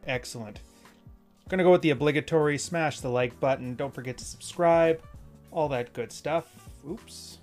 Excellent. Gonna go with the obligatory smash the like button. Don't forget to subscribe. All that good stuff. Oops.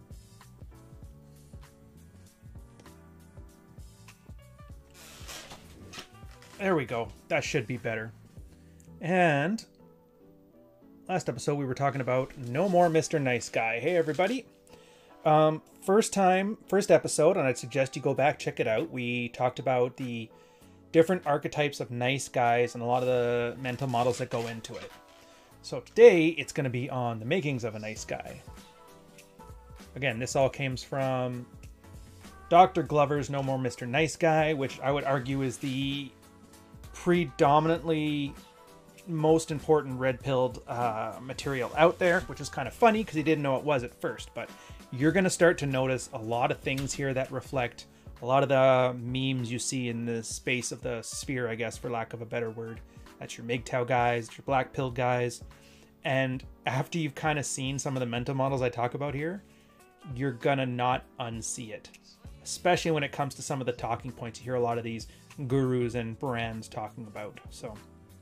There we go. That should be better. And last episode we were talking about No More Mr. Nice Guy. Hey everybody. First episode, and I'd suggest you go back, check it out. We talked about the different archetypes of nice guys and a lot of the mental models that go into it. So today it's going to be on the makings of a nice guy. Again, this all comes from Dr. Glover's No More Mr. Nice Guy, which I would argue is the predominantly most important red-pilled material out there, which is kind of funny because he didn't know it was at first, but you're going to start to notice a lot of things here that reflect a lot of the memes you see in the space of the sphere, I guess, for lack of a better word. That's your MGTOW guys, your black-pilled guys, and after you've kind of seen some of the mental models I talk about here, you're going to not unsee it, especially when it comes to some of the talking points you hear a lot of these gurus and brands talking about. So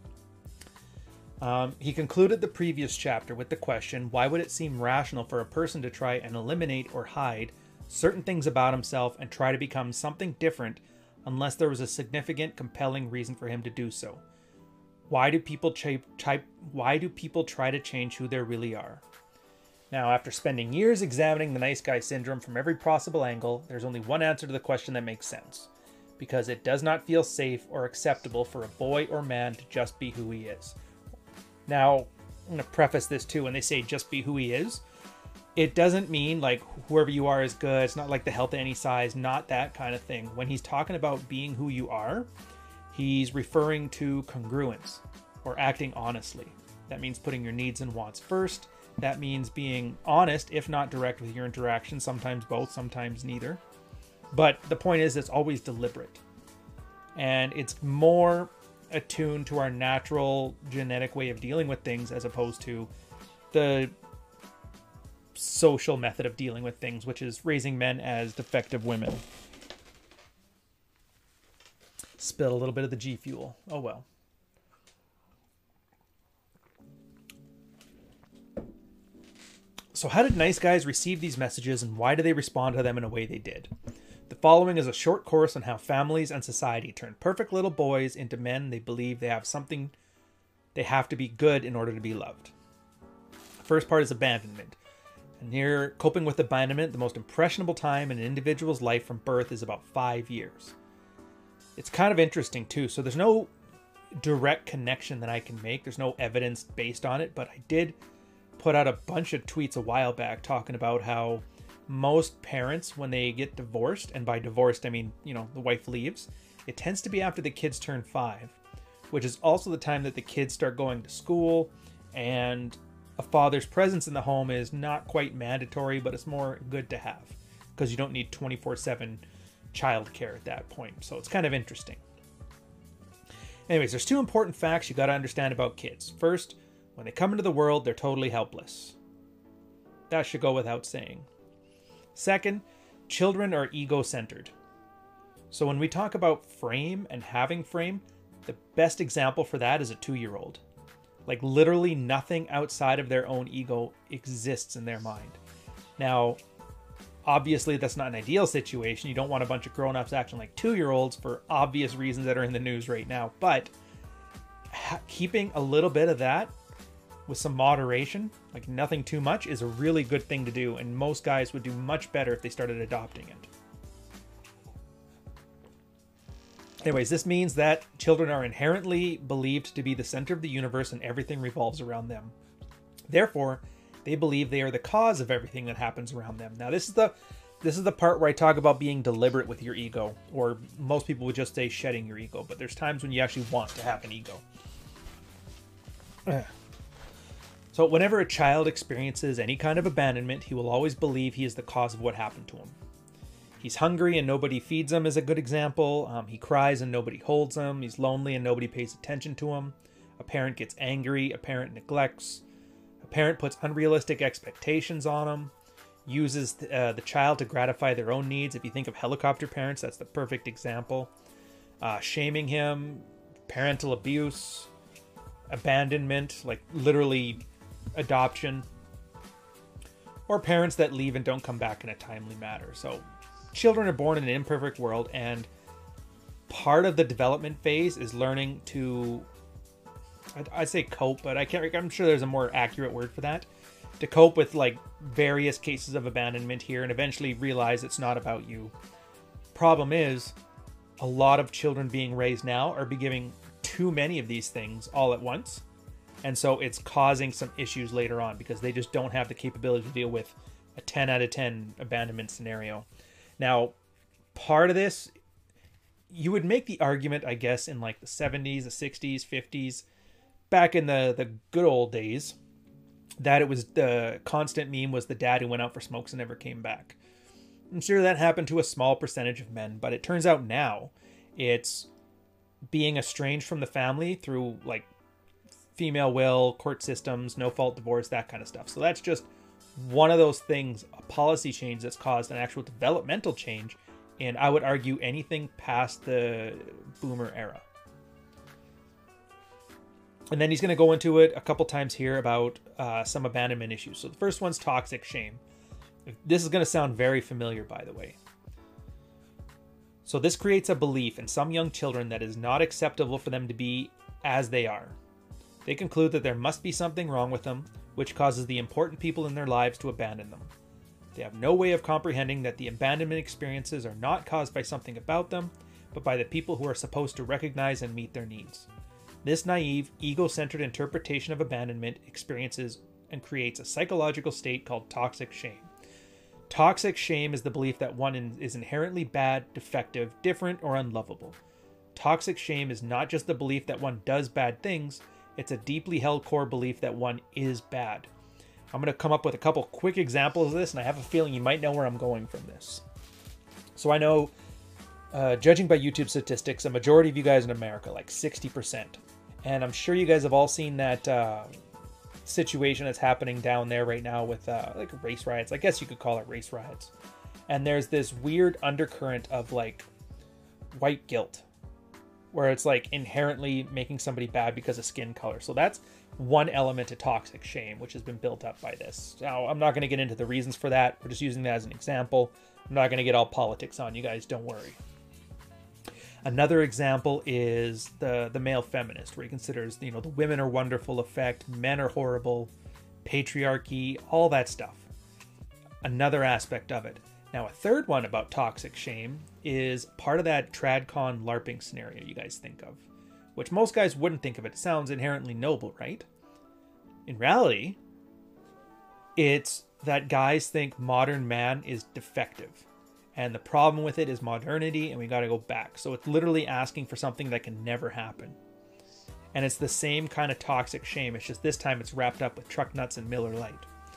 he concluded the previous chapter with the question, why would it seem rational for a person to try and eliminate or hide certain things about himself and try to become something different unless there was a significant, compelling reason for him to do so? Why do people try to change who they really are? Now, after spending years examining the nice guy syndrome from every possible angle, there's only one answer to the question that makes sense. Because it does not feel safe or acceptable for a boy or man to just be who he is. Now, I'm going to preface this too, when they say just be who he is, it doesn't mean like whoever you are is good. It's not like the health of any size, not that kind of thing. When he's talking about being who you are, he's referring to congruence or acting honestly. That means putting your needs and wants first. That means being honest, if not direct with your interactions, sometimes both, sometimes neither. But the point is, it's always deliberate. And it's more attuned to our natural genetic way of dealing with things as opposed to the social method of dealing with things, which is raising men as defective women. Spilled a little bit of the G Fuel. Oh well. So how did nice guys receive these messages, and why do they respond to them in a way they did? The following is a short course on how families and society turn perfect little boys into men they believe they have to be good in order to be loved. The first part is abandonment. And here, coping with abandonment, the most impressionable time in an individual's life from birth is about 5 years. It's kind of interesting too. So there's no direct connection that I can make. There's no evidence based on it, but I did put out a bunch of tweets a while back talking about how most parents, when they get divorced, and by divorced I mean, the wife leaves, it tends to be after the kids turn 5, which is also the time that the kids start going to school, and a father's presence in the home is not quite mandatory, but it's more good to have because you don't need 24/7 childcare at that point. So it's kind of interesting. Anyways, there's 2 important facts you got to understand about kids. First, when they come into the world, they're totally helpless. That should go without saying. Second, children are ego-centered. So when we talk about frame and having frame, the best example for that is a 2-year-old. Like literally nothing outside of their own ego exists in their mind. Now, obviously that's not an ideal situation. You don't want a bunch of grown-ups acting like 2-year-olds for obvious reasons that are in the news right now. But keeping a little bit of that with some moderation, like nothing too much, is a really good thing to do, and most guys would do much better if they started adopting it. Anyways, this means that children are inherently believed to be the center of the universe and everything revolves around them. Therefore, they believe they are the cause of everything that happens around them. Now, this is the part where I talk about being deliberate with your ego, or most people would just say shedding your ego, but there's times when you actually want to have an ego. So whenever a child experiences any kind of abandonment, he will always believe he is the cause of what happened to him. He's hungry and nobody feeds him is a good example. He cries and nobody holds him. He's lonely and nobody pays attention to him. A parent gets angry. A parent neglects. A parent puts unrealistic expectations on him. Uses the child to gratify their own needs. If you think of helicopter parents, that's the perfect example. Shaming him. parental abuse, abandonment, like literally adoption, or parents that leave and don't come back in a timely manner. So children are born in an imperfect world, and part of the development phase is learning to, I'd say cope, but I'm sure there's a more accurate word for that, to cope with like various cases of abandonment here and eventually realize it's not about you. Problem is, a lot of children being raised now are giving too many of these things all at once. And so it's causing some issues later on because they just don't have the capability to deal with a 10 out of 10 abandonment scenario. Now, part of this, you would make the argument, I guess, in like the 70s, the 60s, 50s, back in the good old days, that it was the constant meme was the dad who went out for smokes and never came back. I'm sure that happened to a small percentage of men, but it turns out now it's being estranged from the family through like female will, court systems, no fault divorce, that kind of stuff. So that's just one of those things, a policy change that's caused an actual developmental change. And I would argue anything past the boomer era. And then he's going to go into it a couple times here about some abandonment issues. So the first one's toxic shame. This is going to sound very familiar, by the way. So this creates a belief in some young children that it is not acceptable for them to be as they are. They conclude that there must be something wrong with them, which causes the important people in their lives to abandon them. They have no way of comprehending that the abandonment experiences are not caused by something about them, but by the people who are supposed to recognize and meet their needs. This naive, ego-centered interpretation of abandonment experiences and creates a psychological state called toxic shame. Toxic shame is the belief that one is inherently bad, defective, different, or unlovable. Toxic shame is not just the belief that one does bad things, it's a deeply held core belief that one is bad. I'm going to come up with a couple quick examples of this, and I have a feeling you might know where I'm going from this. So I know, judging by YouTube statistics, a majority of you guys in America, like 60%. And I'm sure you guys have all seen that situation that's happening down there right now with like race riots. I guess you could call it race riots. And there's this weird undercurrent of like white guilt, where it's like inherently making somebody bad because of skin color. So that's one element to toxic shame, which has been built up by this. Now, I'm not going to get into the reasons for that. We're just using that as an example. I'm not going to get all politics on you guys, don't worry. Another example is the male feminist, where he considers, the women are wonderful effect, men are horrible, patriarchy, all that stuff. Another aspect of it. Now, a third one about toxic shame is part of that TradCon LARPing scenario you guys think of, which most guys wouldn't think of. It sounds inherently noble, right? In reality, it's that guys think modern man is defective. And the problem with it is modernity, and we got to go back. So it's literally asking for something that can never happen. And it's the same kind of toxic shame. It's just this time it's wrapped up with truck nuts and Miller Lite.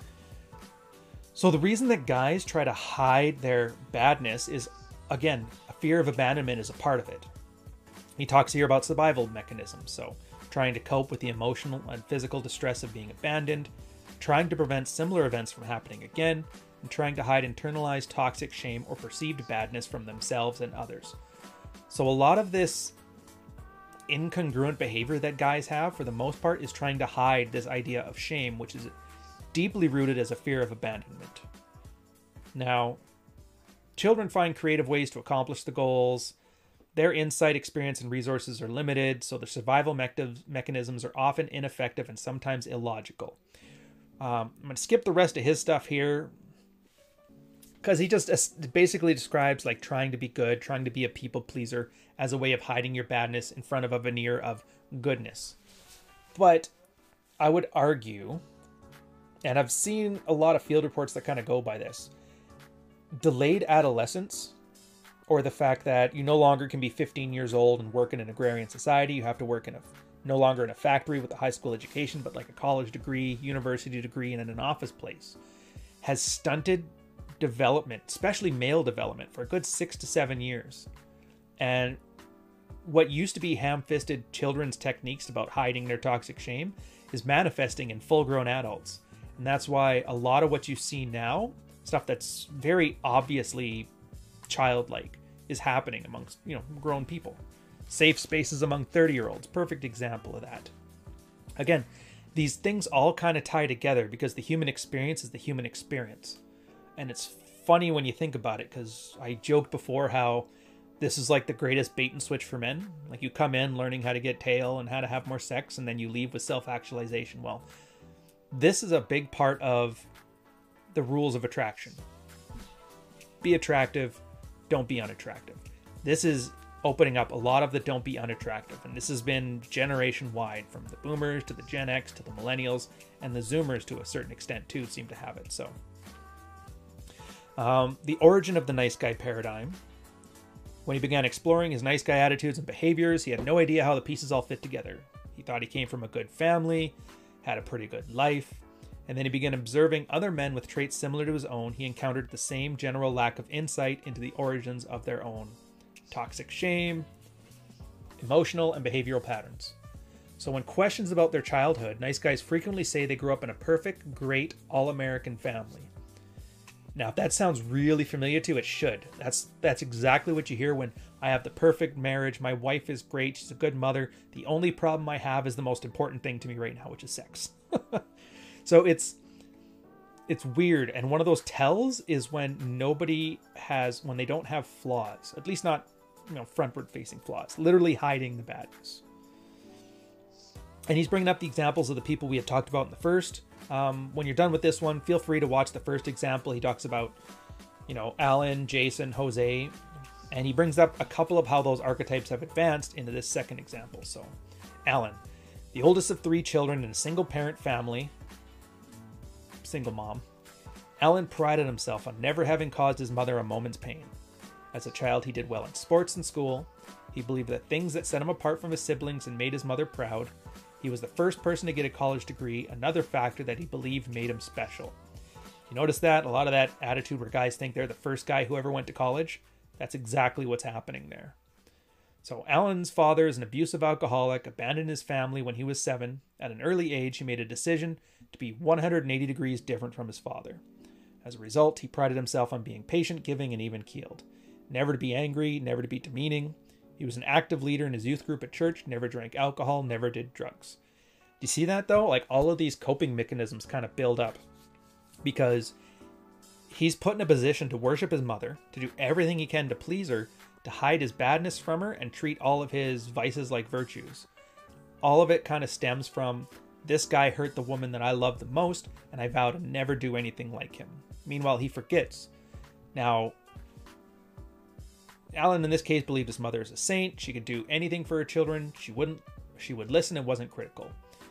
So the reason that guys try to hide their badness is, again, a fear of abandonment is a part of it. He talks here about survival mechanisms. So trying to cope with the emotional and physical distress of being abandoned, trying to prevent similar events from happening again, and trying to hide internalized toxic shame or perceived badness from themselves and others. So a lot of this incongruent behavior that guys have, for the most part, is trying to hide this idea of shame, which is deeply rooted as a fear of abandonment. Now, children find creative ways to accomplish the goals. Their insight, experience, and resources are limited, so their survival mechanisms are often ineffective and sometimes illogical. I'm going to skip the rest of his stuff here, because he just basically describes like trying to be good, trying to be a people pleaser as a way of hiding your badness in front of a veneer of goodness. But I would argue, and I've seen a lot of field reports that kind of go by this, delayed adolescence, or the fact that you no longer can be 15 years old and work in an agrarian society. You have to work no longer in a factory with a high school education, but like a college degree, university degree, and in an office place, has stunted development, especially male development, for a good 6 to 7 years. And what used to be ham-fisted children's techniques about hiding their toxic shame is manifesting in full-grown adults. And that's why a lot of what you see now, stuff that's very obviously childlike, is happening amongst, grown people. Safe spaces among 30-year-olds. Perfect example of that. Again, these things all kind of tie together because the human experience is the human experience. And it's funny when you think about it, because I joked before how this is like the greatest bait and switch for men. Like, you come in learning how to get tail and how to have more sex, and then you leave with self-actualization. Well, this is a big part of the rules of attraction. Be attractive, don't be unattractive. This is opening up a lot of the don't be unattractive. And this has been generation wide, from the boomers to the Gen X to the millennials, and the Zoomers to a certain extent too seem to have it. So the origin of the nice guy paradigm. When he began exploring his nice guy attitudes and behaviors, he had no idea how the pieces all fit together. He thought he came from a good family, had a pretty good life, and then he began observing other men with traits similar to his own. He encountered the same general lack of insight into the origins of their own toxic shame, emotional and behavioral patterns. So when questions about their childhood, nice guys frequently say they grew up in a perfect, great, all-American family. Now, if that sounds really familiar to you, it should. That's exactly what you hear when I have the perfect marriage, my wife is great, she's a good mother, the only problem I have is the most important thing to me right now, which is sex. So it's weird, and one of those tells is when when they don't have flaws, at least not, frontward facing flaws, literally hiding the badness. And he's bringing up the examples of the people we had talked about in the first. When you're done with this one, feel free to watch the first example. He talks about, Alan, Jason, Jose, and he brings up a couple of how those archetypes have advanced into this second example. So, Alan, the oldest of 3 children in a single parent family, single mom, Alan prided himself on never having caused his mother a moment's pain. As a child, he did well in sports and school. He believed that things that set him apart from his siblings and made his mother proud. He was the first person to get a college degree, another factor that he believed made him special. You notice that? A lot of that attitude where guys think they're the first guy who ever went to college? That's exactly what's happening there. So Alan's father is an abusive alcoholic, abandoned his family when he was 7. At an early age, he made a decision to be 180 degrees different from his father. As a result, he prided himself on being patient, giving, and even-keeled. Never to be angry, never to be demeaning. He was an active leader in his youth group at church, never drank alcohol, never did drugs. Do you see that though? Like, all of these coping mechanisms kind of build up because he's put in a position to worship his mother, to do everything he can to please her, to hide his badness from her and treat all of his vices like virtues. All of it kind of stems from, this guy hurt the woman that I love the most, and I vow to never do anything like him. Meanwhile, he forgets. Now, Alan in this case believed his mother is a saint. She could do anything for her children. She would listen and wasn't critical.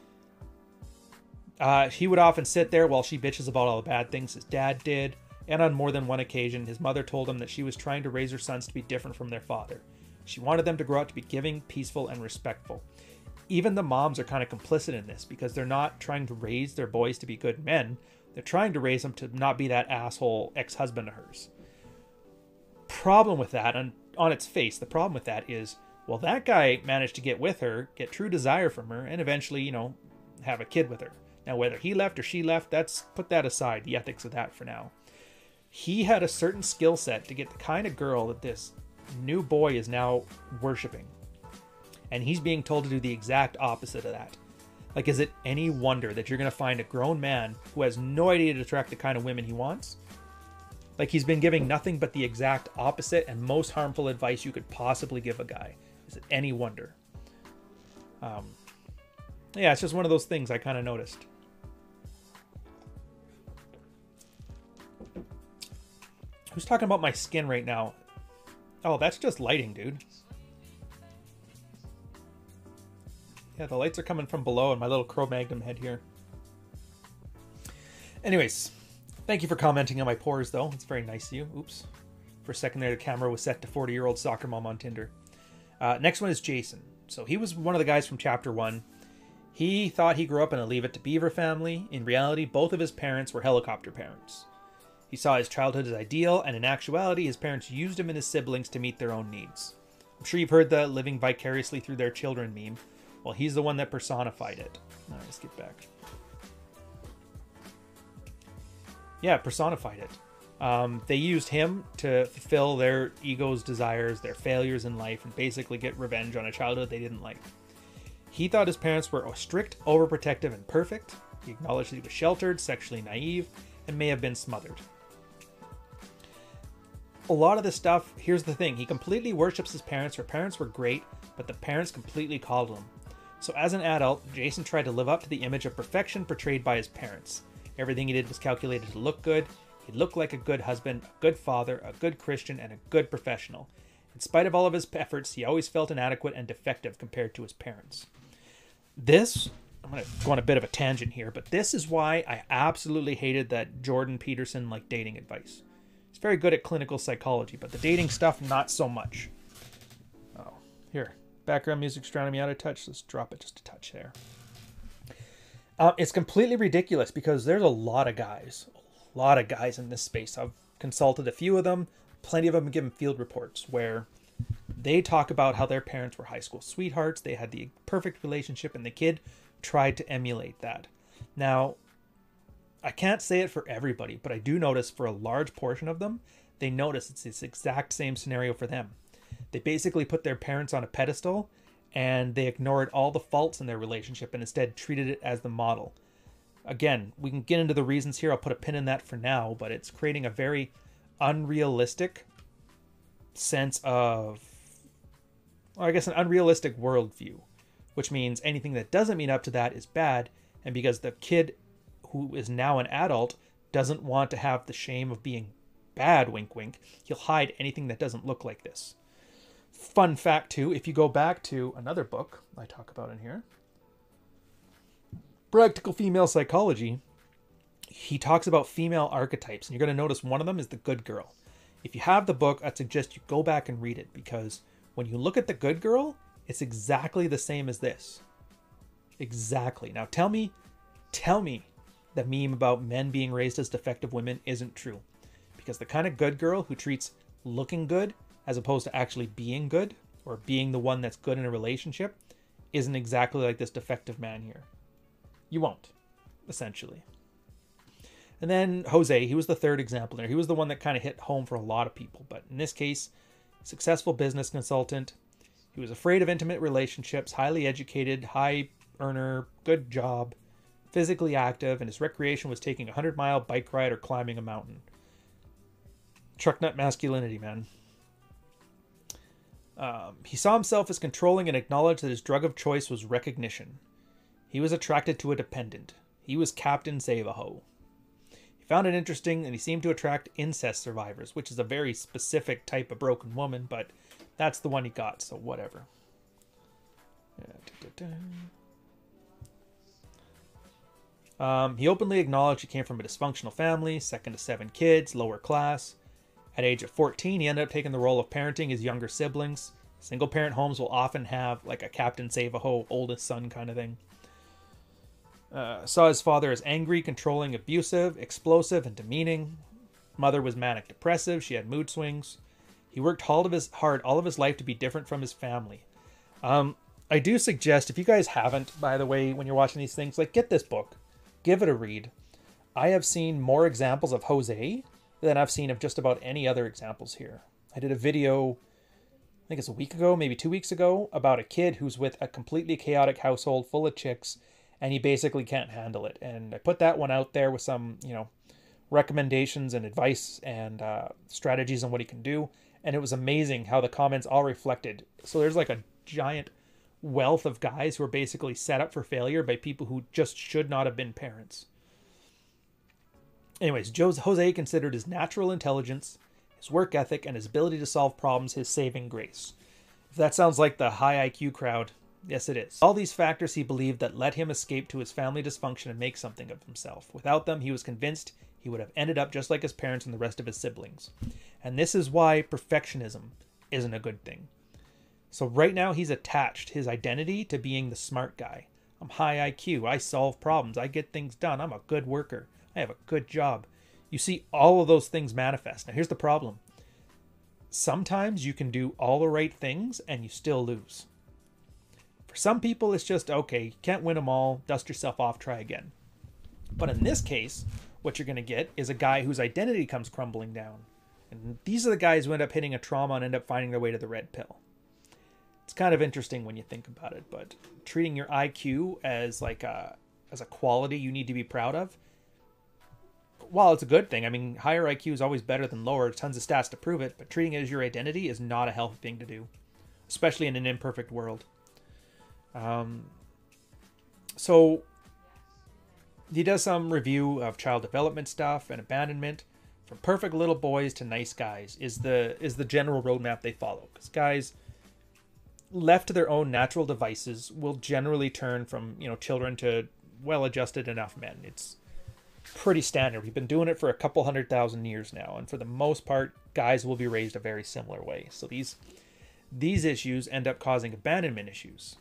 He would often sit there while she bitches about all the bad things his dad did. And on more than one occasion, his mother told him that she was trying to raise her sons to be different from their father. She wanted them to grow up to be giving, peaceful, and respectful. Even the moms are kind of complicit in this because they're not trying to raise their boys to be good men. They're trying to raise them to not be that asshole ex-husband of hers. Problem with that, and on its face, the problem with that is, well, that guy managed to get with her, get true desire from her, and eventually, have a kid with her. Now, whether he left or she left, put that aside, the ethics of that for now. He had a certain skill set to get the kind of girl that this new boy is now worshiping. And he's being told to do the exact opposite of that. Like, is it any wonder that you're going to find a grown man who has no idea to attract the kind of women he wants? Like, he's been giving nothing but the exact opposite and most harmful advice you could possibly give a guy. Is it any wonder? Yeah, it's just one of those things I kind of noticed. Who's talking about my skin right now? Oh, that's just lighting, dude. Yeah, the lights are coming from below in my little Cro-Magnon head here. Anyways, thank you for commenting on my pores, though. It's very nice of you. Oops. For a second there, the camera was set to 40-year-old soccer mom on Tinder. Next one is Jason. So he was one of the guys from Chapter 1. He thought he grew up in a Leave It to Beaver family. In reality, both of his parents were helicopter parents. He saw his childhood as ideal, and in actuality, his parents used him and his siblings to meet their own needs. I'm sure you've heard the living vicariously through their children meme. Well, he's the one that personified it. All right, let's get back. Yeah, personified it. They used him to fulfill their ego's desires, their failures in life, and basically get revenge on a childhood they didn't like. He thought his parents were strict, overprotective, and perfect. He acknowledged that he was sheltered, sexually naive, and may have been smothered. A lot of this stuff, here's the thing, he completely worships his parents. Her parents were great, but the parents completely coddled him. So as an adult, Jason tried to live up to the image of perfection portrayed by his parents. Everything he did was calculated to look good. He looked like a good husband, a good father, a good Christian, and a good professional. In spite of all of his efforts, he always felt inadequate and defective compared to his parents. This, I'm going to go on a bit of a tangent here, but this is why I absolutely hated that Jordan Peterson dating advice. He's very good at clinical psychology, but the dating stuff, not so much. Oh, here. Background music's drowning me out a touch. Let's drop it just a touch there. It's completely ridiculous because there's a lot of guys in this space. I've consulted a few of them. Plenty of them give field reports where they talk about how their parents were high school sweethearts. They had the perfect relationship and the kid tried to emulate that. Now, I can't say it for everybody, but I do notice for a large portion of them, they notice it's this exact same scenario for them. They basically put their parents on a pedestal and they ignored all the faults in their relationship and instead treated it as the model. Again, we can get into the reasons here. I'll put a pin in that for now, but it's creating a very unrealistic sense of, or I guess an unrealistic worldview, which means anything that doesn't mean up to that is bad. And because the kid who is now an adult doesn't want to have the shame of being bad, wink wink, he'll hide anything that doesn't look like this. Fun fact too, if you go back to another book I talk about in here, Practical Female Psychology, he talks about female archetypes, and you're going to notice one of them is the good girl. If you have the book, I'd suggest you go back and read it, because when you look at the good girl, it's exactly the same as this. Exactly. Now tell me the meme about men being raised as defective women isn't true. Because the kind of good girl who treats looking good as opposed to actually being good, or being the one that's good in a relationship, isn't exactly like this defective man here. You won't, essentially. And then Jose, he was the third example there. He was the one that kind of hit home for a lot of people. But in this case, successful business consultant. He was afraid of intimate relationships, highly educated, high earner, good job, physically active, and his recreation was taking a 100-mile bike ride or climbing a mountain. Truck nut masculinity, man. He saw himself as controlling and acknowledged that his drug of choice was recognition. He was attracted to a dependent. He was Captain Save-A-Ho. He found it interesting, and he seemed to attract incest survivors, which is a very specific type of broken woman, but that's the one he got, so whatever. He openly acknowledged he came from a dysfunctional family, second to 7 kids, lower class. At age of 14, he ended up taking the role of parenting his younger siblings. Single-parent homes will often have like a Captain Save-A-Ho, oldest son kind of thing. Saw his father as angry, controlling, abusive, explosive, and demeaning. Mother was manic depressive. She had mood swings. He worked hard all of his life to be different from his family. I do suggest, if you guys haven't, by the way, when you're watching these things, get this book. Give it a read. I have seen more examples of Jose than I've seen of just about any other examples here. I did a video, I think it's a week ago, maybe 2 weeks ago, about a kid who's with a completely chaotic household full of chicks, and he basically can't handle it. And I put that one out there with some, recommendations and advice and strategies on what he can do. And it was amazing how the comments all reflected. So there's like a giant wealth of guys who are basically set up for failure by people who just should not have been parents. Anyways, Jose considered his natural intelligence, his work ethic, and his ability to solve problems his saving grace. If that sounds like the high IQ crowd, yes it is. All these factors he believed that let him escape to his family dysfunction and make something of himself. Without them, he was convinced he would have ended up just like his parents and the rest of his siblings. And this is why perfectionism isn't a good thing. So right now he's attached his identity to being the smart guy. I'm high IQ, I solve problems, I get things done, I'm a good worker, I have a good job. You see all of those things manifest. Now here's the problem. Sometimes you can do all the right things and you still lose. For some people it's just, okay, you can't win them all, dust yourself off, try again. But in this case, what you're going to get is a guy whose identity comes crumbling down. And these are the guys who end up hitting a trauma and end up finding their way to the red pill. It's kind of interesting when you think about it, but treating your IQ as like as a quality you need to be proud of, while it's a good thing, I mean, higher IQ is always better than lower. Tons of stats to prove it, but treating it as your identity is not a healthy thing to do, especially in an imperfect world. So he does some review of child development stuff and abandonment. From perfect little boys to nice guys is the general roadmap they follow. Because guys left to their own natural devices will generally turn from, children to well-adjusted enough men. It's pretty standard. We've been doing it for a couple 100,000 years now, and for the most part, guys will be raised a very similar way. So these issues end up causing abandonment issues.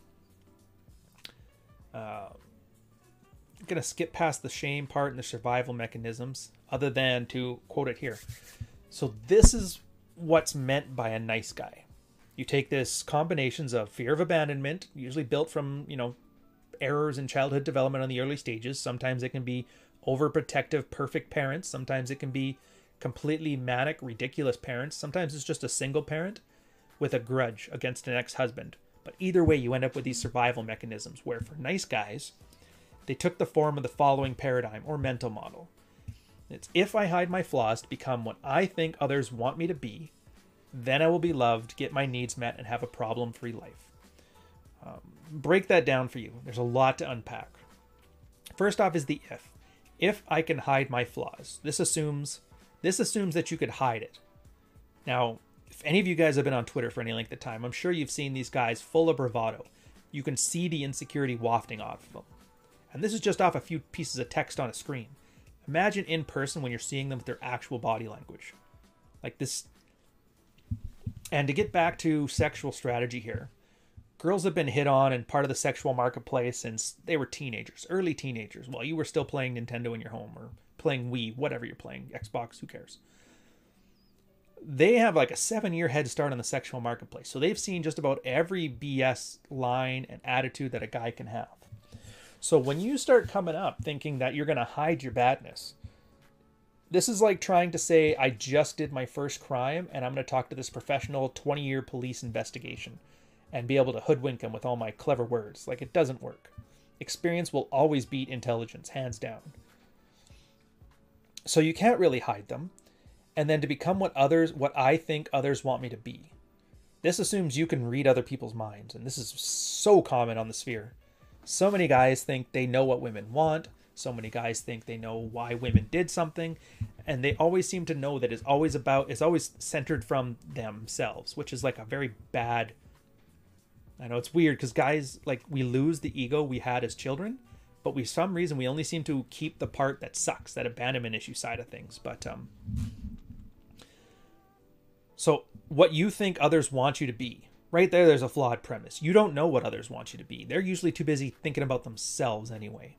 I'm going to skip past the shame part and the survival mechanisms, other than to quote it here. So this is what's meant by a nice guy. You take this combinations of fear of abandonment, usually built from, errors in childhood development on the early stages. Sometimes it can be overprotective, perfect parents. Sometimes it can be completely manic, ridiculous parents. Sometimes it's just a single parent with a grudge against an ex-husband. But either way, you end up with these survival mechanisms where for nice guys, they took the form of the following paradigm or mental model. It's if I hide my flaws to become what I think others want me to be, then I will be loved, get my needs met, and have a problem-free life. Break that down for you. There's a lot to unpack. First off is the if. If I can hide my flaws. This assumes that you could hide it. Now, if any of you guys have been on Twitter for any length of time, I'm sure you've seen these guys full of bravado. You can see the insecurity wafting off of them. And this is just off a few pieces of text on a screen. Imagine in person when you're seeing them with their actual body language. Like this. And to get back to sexual strategy here, girls have been hit on and part of the sexual marketplace since they were teenagers, early teenagers, while you were still playing Nintendo in your home or playing Wii, whatever you're playing, Xbox, who cares? They have like a 7-year head start on the sexual marketplace. So they've seen just about every BS line and attitude that a guy can have. So when you start coming up thinking that you're going to hide your badness, this is like trying to say, I just did my first crime and I'm going to talk to this professional 20-year police investigation and be able to hoodwink him with all my clever words. Like, it doesn't work. Experience will always beat intelligence, hands down. So you can't really hide them. And then to become what I think others want me to be. This assumes you can read other people's minds. And this is so common on the sphere. So many guys think they know what women want. So many guys think they know why women did something. And they always seem to know that it's always centered from themselves, which is like a very bad. I know it's weird because guys, like, we lose the ego we had as children, but for some reason we only seem to keep the part that sucks, that abandonment issue side of things. But so what you think others want you to be, right there's a flawed premise. You don't know what others want you to be. They're usually too busy thinking about themselves anyway.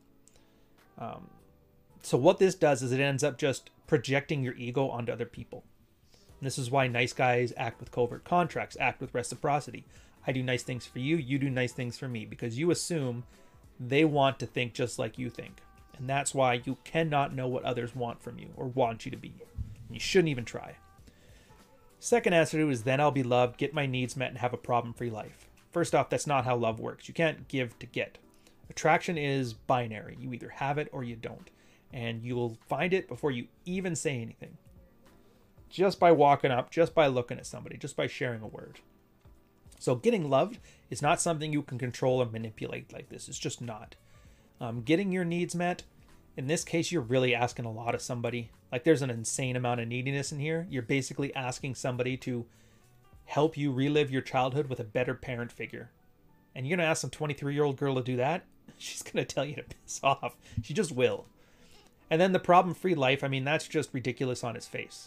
So what this does is it ends up just projecting your ego onto other people. And this is why nice guys act with covert contracts, act with reciprocity. I do nice things for you, you do nice things for me, because you assume they want to think just like you think. And that's why you cannot know what others want from you or want you to be. And you shouldn't even try. Second answer to it is then I'll be loved, get my needs met, and have a problem-free life. First off, that's not how love works. You can't give to get. Attraction is binary. You either have it or you don't. And you will find it before you even say anything. Just by walking up, just by looking at somebody, just by sharing a word. So getting loved is not something you can control or manipulate like this. It's just not. Getting your needs met, in this case, you're really asking a lot of somebody. Like, there's an insane amount of neediness in here. You're basically asking somebody to help you relive your childhood with a better parent figure. And you're going to ask some 23-year-old girl to do that? She's going to tell you to piss off. She just will. And then the problem-free life, I mean, that's just ridiculous on its face.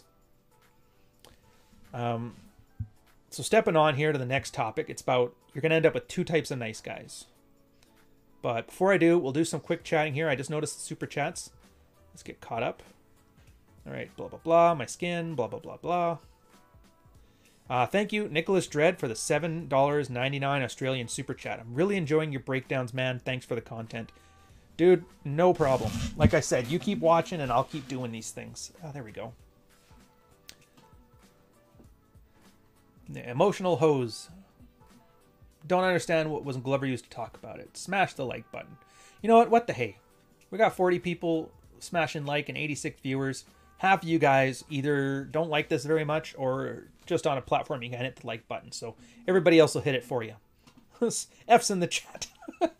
So stepping on here to the next topic, it's about, you're going to end up with two types of nice guys. But before I do, we'll do some quick chatting here. I just noticed the super chats. Let's get caught up. All right, blah, blah, blah. My skin, blah, blah, blah, blah. Thank you, Nicholas Dredd, for the $7.99 Australian super chat. I'm really enjoying your breakdowns, man. Thanks for the content. Dude, no problem. Like I said, you keep watching and I'll keep doing these things. Oh, there we go. The emotional hose. Don't understand what was Glover used to talk about it. Smash the like button. You know what? What the hey? We got 40 people smashing like and 86 viewers. Half of you guys either don't like this very much or just on a platform you can hit the like button. So everybody else will hit it for you. F's in the chat.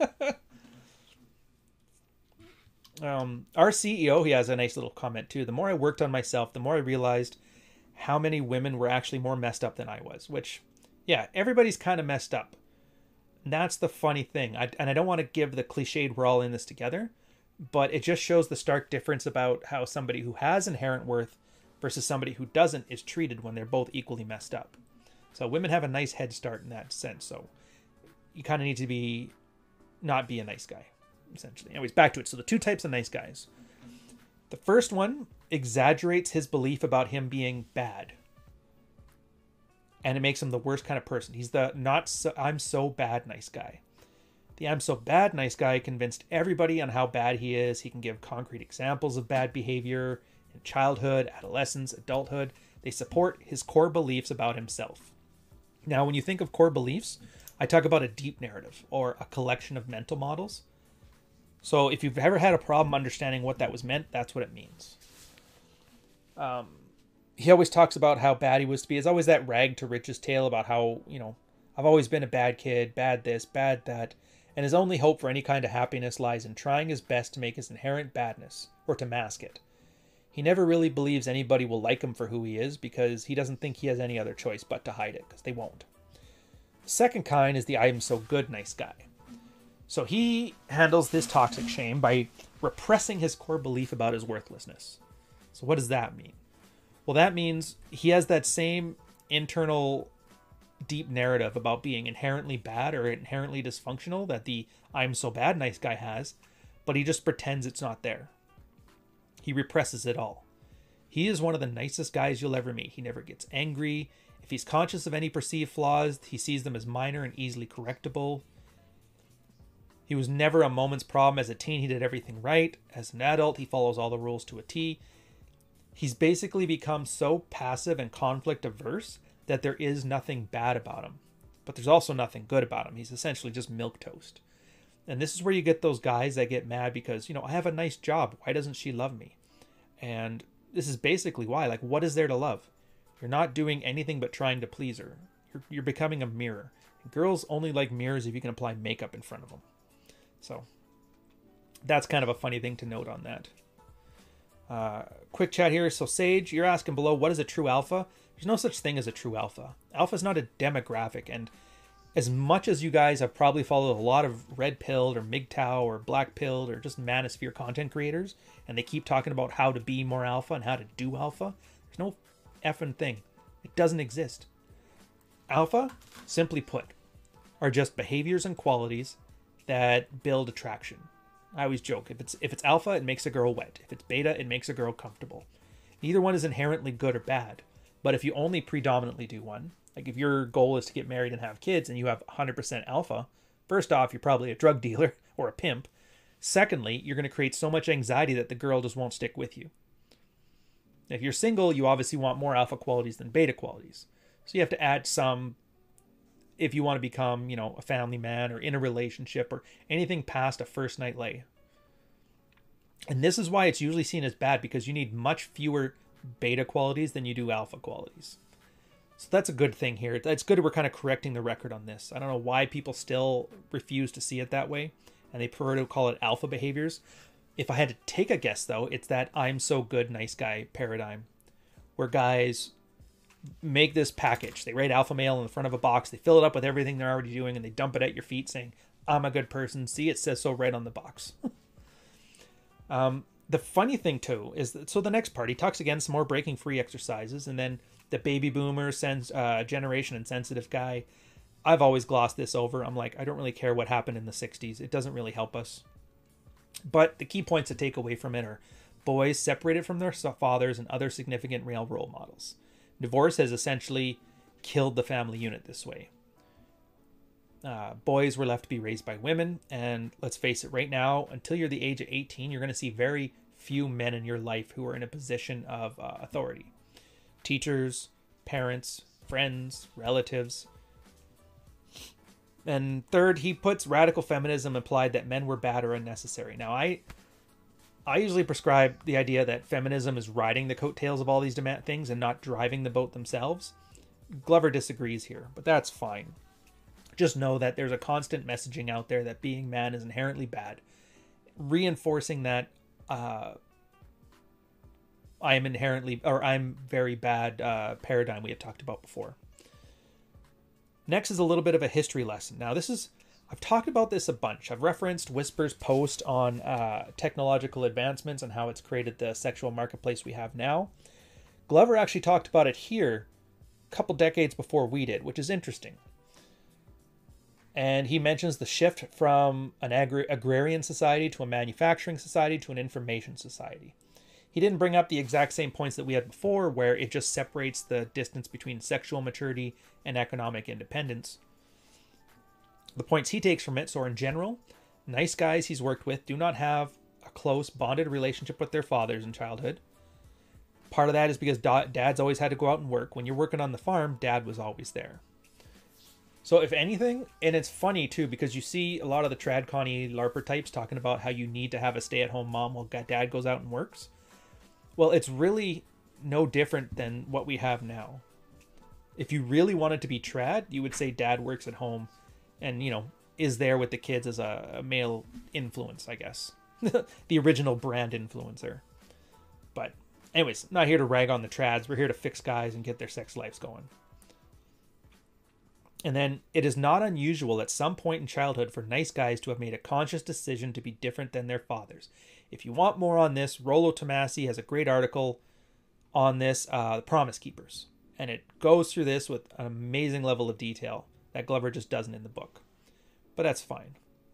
Our CEO, he has a nice little comment too. The more I worked on myself, the more I realized how many women were actually more messed up than I was. Which, yeah, everybody's kind of messed up. And that's the funny thing. And I don't want to give the cliched we're all in this together, but it just shows the stark difference about how somebody who has inherent worth versus somebody who doesn't is treated when they're both equally messed up. So women have a nice head start in that sense. So you kind of need to not be a nice guy, essentially. Anyways, back to it. So the two types of nice guys. The first one exaggerates his belief about him being bad. And it makes him the worst kind of person. He's the I'm so bad nice guy. The I'm so bad nice guy convinced everybody on how bad he is. He can give concrete examples of bad behavior in childhood, adolescence, adulthood. They support his core beliefs about himself. Now, when you think of core beliefs, I talk about a deep narrative or a collection of mental models. So if you've ever had a problem understanding what that was meant, that's what it means. He always talks about how bad he was to be. It's always that rag to riches tale about how, I've always been a bad kid, bad this, bad that. And his only hope for any kind of happiness lies in trying his best to make his inherent badness or to mask it. He never really believes anybody will like him for who he is because he doesn't think he has any other choice but to hide it because they won't. The second kind is the I am so good nice guy. So he handles this toxic shame by repressing his core belief about his worthlessness. So what does that mean? Well, that means he has that same internal deep narrative about being inherently bad or inherently dysfunctional that the I'm so bad nice guy has, but he just pretends it's not there. He represses it all. He is one of the nicest guys you'll ever meet. He never gets angry. If he's conscious of any perceived flaws, he sees them as minor and easily correctable. He was never a moment's problem. As a teen, he did everything right. As an adult, he follows all the rules to a T. He's basically become so passive and conflict averse that there is nothing bad about him. But there's also nothing good about him. He's essentially just milquetoast. And this is where you get those guys that get mad because, I have a nice job. Why doesn't she love me? And this is basically why. Like, what is there to love? You're not doing anything but trying to please her. You're becoming a mirror. Girls only like mirrors if you can apply makeup in front of them. So that's kind of a funny thing to note on that. Quick chat here. So Sage, you're asking below, what is a true alpha? There's no such thing as a true alpha. Alpha is not a demographic. And as much as you guys have probably followed a lot of red pilled or MGTOW or black pilled or just manosphere content creators, and they keep talking about how to be more alpha and how to do alpha, there's no effing thing. It doesn't exist. Alpha, simply put, are just behaviors and qualities that build attraction. I always joke, if it's alpha, it makes a girl wet. If it's beta, it makes a girl comfortable. Neither one is inherently good or bad. But if you only predominantly do one, like if your goal is to get married and have kids and you have 100% alpha, first off, you're probably a drug dealer or a pimp. Secondly, you're going to create so much anxiety that the girl just won't stick with you. If you're single, you obviously want more alpha qualities than beta qualities. So you have to add some if you want to become, a family man or in a relationship or anything past a first night lay. And this is why it's usually seen as bad because you need much fewer beta qualities than you do alpha qualities. So that's a good thing here. It's good we're kind of correcting the record on this. I don't know why people still refuse to see it that way and they prefer to call it alpha behaviors. If I had to take a guess though, it's that I'm so good nice guy paradigm where guys make this package. They write alpha male in the front of a box. They fill it up with everything they're already doing and they dump it at your feet saying, I'm a good person. See, it says so right on the box. The funny thing too is that, so the next part, he talks again some more breaking free exercises, and then the baby boomer generation insensitive guy. I've always glossed this over. I'm like, I don't really care what happened in the 60s. It doesn't really help us. But the key points to take away from it are boys separated from their fathers and other significant male role models. Divorce has essentially killed the family unit this way. Boys were left to be raised by women. And let's face it, right now, until you're the age of 18, you're going to see very few men in your life who are in a position of authority. Teachers, parents, friends, relatives. And third, he puts radical feminism implied that men were bad or unnecessary. Now, I usually prescribe the idea that feminism is riding the coattails of all these things and not driving the boat themselves. Glover disagrees here, but that's fine. Just know that there's a constant messaging out there that being man is inherently bad, reinforcing that I'm very bad paradigm we have talked about before. Next is a little bit of a history lesson. Now, I've talked about this a bunch. I've referenced Whisper's post on technological advancements and how it's created the sexual marketplace we have now. Glover actually talked about it here a couple decades before we did, which is interesting. And he mentions the shift from an agrarian society to a manufacturing society to an information society. He didn't bring up the exact same points that we had before, where it just separates the distance between sexual maturity and economic independence. The points he takes from it, so in general, nice guys he's worked with do not have a close, bonded relationship with their fathers in childhood. Part of that is because dads always had to go out and work. When you're working on the farm, dad was always there. So if anything, and it's funny too, because you see a lot of the trad-conny LARPer types talking about how you need to have a stay-at-home mom while dad goes out and works. Well, it's really no different than what we have now. If you really wanted to be trad, you would say dad works at home and, is there with the kids as a male influence, I guess. The original brand influencer. But anyways, not here to rag on the trads. We're here to fix guys and get their sex lives going. And then, it is not unusual at some point in childhood for nice guys to have made a conscious decision to be different than their fathers. If you want more on this, Rollo Tomasi has a great article on this, The Promise Keepers. And it goes through this with an amazing level of detail that Glover just doesn't in the book. But that's fine.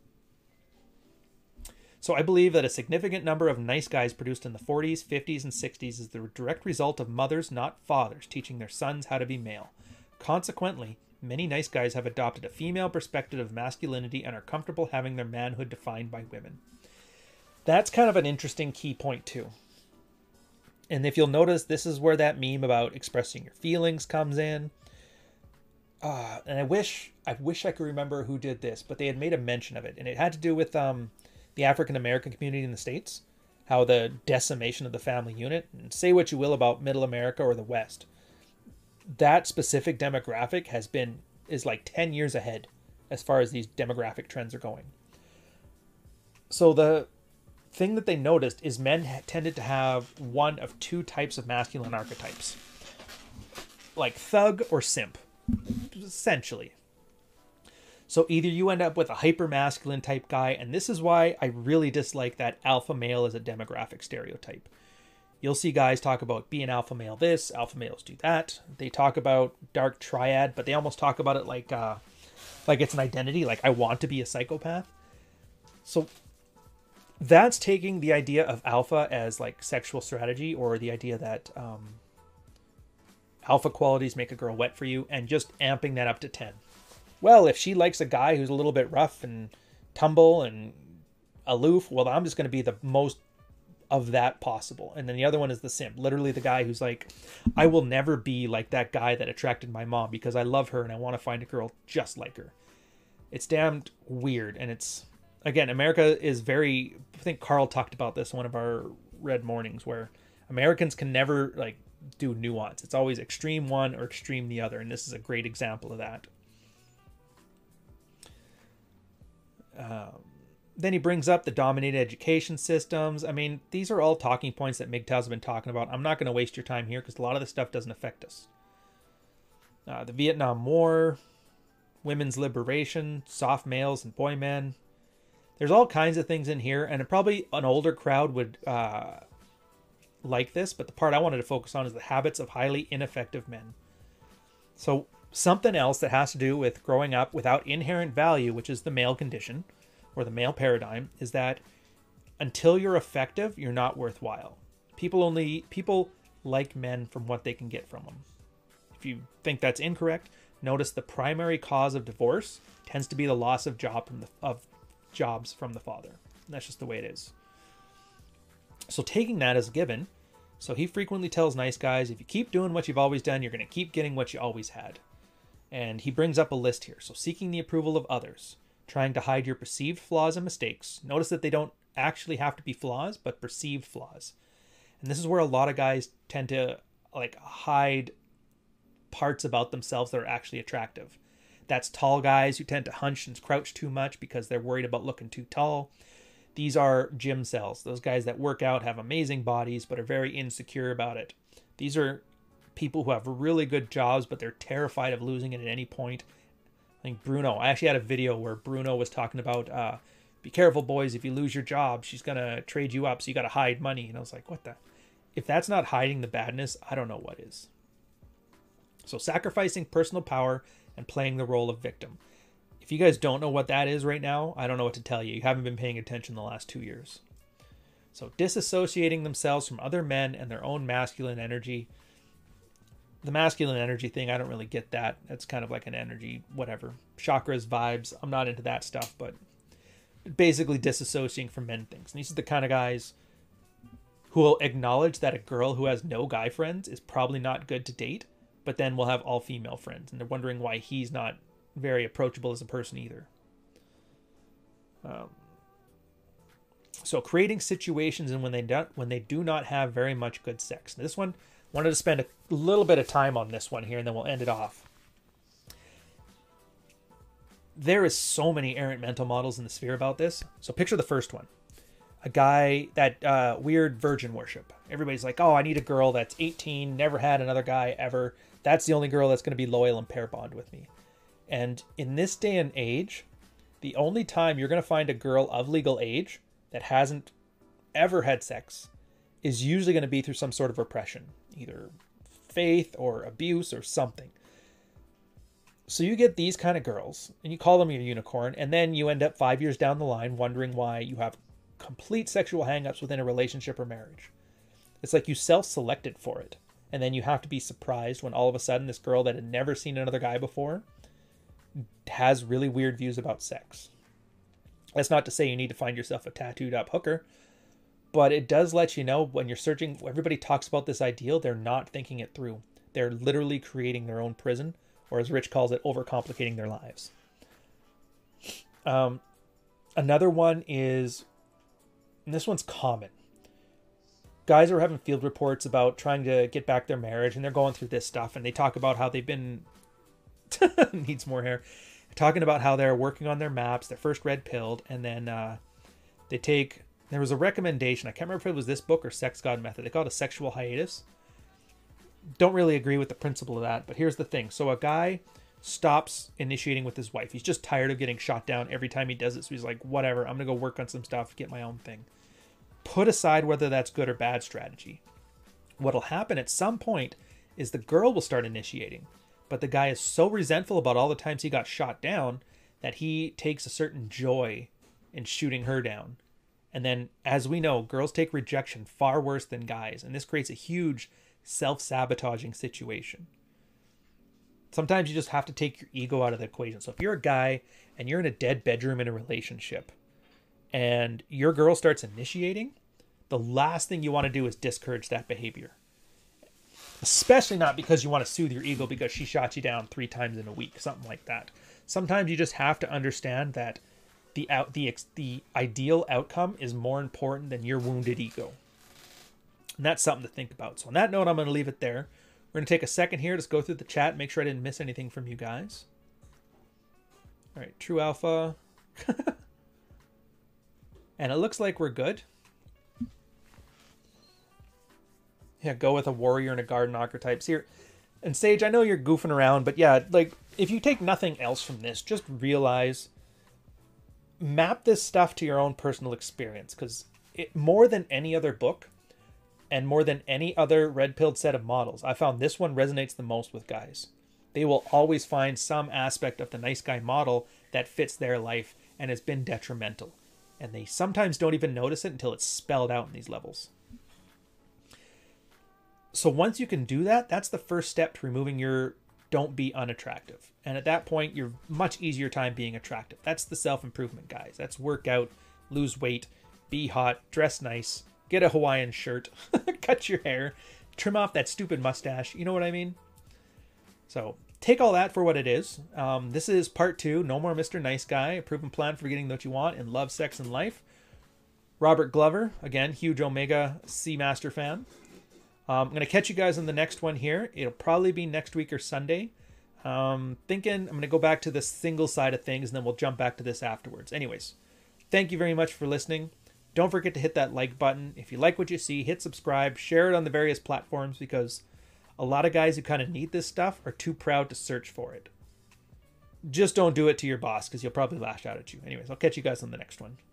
So I believe that a significant number of nice guys produced in the 40s, 50s, and 60s is the direct result of mothers, not fathers, teaching their sons how to be male. Consequently, many nice guys have adopted a female perspective of masculinity and are comfortable having their manhood defined by women. That's kind of an interesting key point too. And if you'll notice, this is where that meme about expressing your feelings comes in. And I wish I could remember who did this, but they had made a mention of it. And it had to do with the African American community in the States. How the decimation of the family unit, and say what you will about Middle America or the West, that specific demographic is like 10 years ahead as far as these demographic trends are going. So the thing that they noticed is men tended to have one of two types of masculine archetypes. Like thug or simp, essentially. So either you end up with a hyper-masculine type guy, and this is why I really dislike that alpha male as a demographic stereotype. You'll see guys talk about being alpha male this, alpha males do that. They talk about dark triad, but they almost talk about it like it's an identity, like I want to be a psychopath. So that's taking the idea of alpha as like sexual strategy, or the idea that alpha qualities make a girl wet for you, and just amping that up to 10. Well, if she likes a guy who's a little bit rough and tumble and aloof, well, I'm just going to be the most of that possible. And then the other one is the simp, literally the guy who's like, I will never be like that guy that attracted my mom because I love her and I want to find a girl just like her. It's damned weird. And it's, again, America is very, I think Carl talked about this one of our Red Mornings, where Americans can never like do nuance. It's always extreme one or extreme the other. And this is a great example of that. Then he brings up the dominated education systems. I mean, these are all talking points that MGTOWs have been talking about. I'm not going to waste your time here because a lot of this stuff doesn't affect us. The Vietnam War, women's liberation, soft males and boy men. There's all kinds of things in here, and probably an older crowd would like this, but the part I wanted to focus on is the habits of highly ineffective men. So something else that has to do with growing up without inherent value, which is the male condition, or the male paradigm, is that until you're effective, you're not worthwhile. People like men from what they can get from them. If you think that's incorrect, Notice the primary cause of divorce tends to be the loss of jobs from the father. And that's just the way it is. So taking that as a given, so he frequently tells nice guys, if you keep doing what you've always done, you're going to keep getting what you always had. And he brings up a list here. So seeking the approval of others, trying to hide your perceived flaws and mistakes. Notice that they don't actually have to be flaws, but perceived flaws. And this is where a lot of guys tend to like hide parts about themselves that are actually attractive. That's tall guys who tend to hunch and crouch too much because they're worried about looking too tall. These are gym cells. Those guys that work out have amazing bodies but are very insecure about it. These are people who have really good jobs but they're terrified of losing it at any point. I think Bruno, I actually had a video where Bruno was talking about be careful boys, if you lose your job she's gonna trade you up, so you gotta hide money. And I was like, what the, if that's not hiding the badness, I don't know what is. So sacrificing personal power and playing the role of victim. If you guys don't know what that is right now, I don't know what to tell you. You haven't been paying attention the last 2 years. So disassociating themselves from other men and their own masculine energy. The masculine energy thing, I don't really get that. That's kind of like an energy, whatever. Chakras, vibes. I'm not into that stuff, but basically disassociating from men things. And these are the kind of guys who will acknowledge that a girl who has no guy friends is probably not good to date, but then will have all female friends. And they're wondering why he's not very approachable as a person either. So creating situations and when they do not have very much good sex. Now this one, wanted to spend a little bit of time on this one here and then we'll end it off. There is so many errant mental models in the sphere about this. So picture the first one. A guy that weird virgin worship. Everybody's like, oh, I need a girl that's 18, never had another guy ever. That's the only girl that's going to be loyal and pair bond with me. And in this day and age, the only time you're going to find a girl of legal age that hasn't ever had sex is usually going to be through some sort of repression, either faith or abuse or something. So you get these kind of girls and you call them your unicorn, and then you end up 5 years down the line wondering why you have complete sexual hangups within a relationship or marriage. It's like you self-selected for it. And then you have to be surprised when all of a sudden this girl that had never seen another guy before has really weird views about sex. That's not to say you need to find yourself a tattooed up hooker, but it does let you know when you're searching, everybody talks about this ideal, they're not thinking it through. They're literally creating their own prison, or as Rich calls it, overcomplicating their lives. Another one is, and this one's common. Guys are having field reports about trying to get back their marriage, and they're going through this stuff, and they talk about how they've been needs more hair, talking about how they're working on their maps, they're first red pilled, and then there was a recommendation, I can't remember if it was this book or Sex God Method, they call it a sexual hiatus. Don't really agree with the principle of that, but here's the thing. So a guy stops initiating with his wife. He's just tired of getting shot down every time he does it, so he's like, whatever, I'm gonna go work on some stuff, get my own thing. Put aside whether that's good or bad strategy. What'll happen at some point is the girl will start initiating, but the guy is so resentful about all the times he got shot down that he takes a certain joy in shooting her down. And then, as we know, girls take rejection far worse than guys, and this creates a huge self-sabotaging situation. Sometimes you just have to take your ego out of the equation. So if you're a guy and you're in a dead bedroom in a relationship and your girl starts initiating, the last thing you want to do is discourage that behavior. Especially not because you want to soothe your ego because she shot you down 3 times in a week, something like that. Sometimes you just have to understand that the ideal outcome is more important than your wounded ego. And that's something to think about. So on that note, I'm going to leave it there. We're going to take a second here to go through the chat, make sure I didn't miss anything from you guys. All right, True Alpha. And it looks like we're good. Yeah, go with a warrior and a garden archetypes here. And Sage, I know you're goofing around, but yeah, like if you take nothing else from this, just realize, map this stuff to your own personal experience, because more than any other book and more than any other red-pilled set of models, I found this one resonates the most with guys. They will always find some aspect of the nice guy model that fits their life and has been detrimental. And they sometimes don't even notice it until it's spelled out in these levels. So once you can do that, that's the first step to removing your don't be unattractive. And at that point, you're much easier time being attractive. That's the self-improvement, guys. That's work out, lose weight, be hot, dress nice, get a Hawaiian shirt, cut your hair, trim off that stupid mustache. You know what I mean? So take all that for what it is. This is part 2. No more Mr. Nice Guy. A proven plan for getting what you want in love, sex, and life. Robert Glover, again, huge Omega Seamaster fan. I'm going to catch you guys on the next one here. It'll probably be next week or Sunday. Thinking I'm going to go back to the single side of things, and then we'll jump back to this afterwards. Anyways, thank you very much for listening. Don't forget to hit that like button. If you like what you see, hit subscribe, share it on the various platforms, because a lot of guys who kind of need this stuff are too proud to search for it. Just don't do it to your boss, because he'll probably lash out at you. Anyways, I'll catch you guys on the next one.